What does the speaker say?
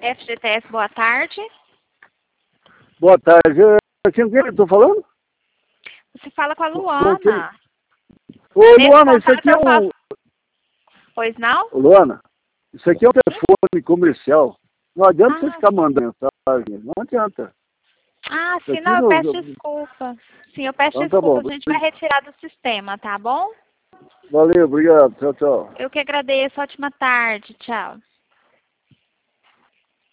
FGTS, boa tarde. Boa tarde. Quem que eu tô falando? Você fala com a Luana. Ô, Luana, isso aqui é um... Pois não? Ô, Luana, isso aqui é um telefone comercial. Não adianta você ficar mandando mensagem. Não adianta. Ah, Isso sim, aqui não, eu não- peço desculpa. Sim, eu peço Então tá bom. desculpa, a gente vai retirar do sistema, tá bom? Valeu, obrigado. Tchau, tchau. Eu que agradeço, ótima tarde, tchau.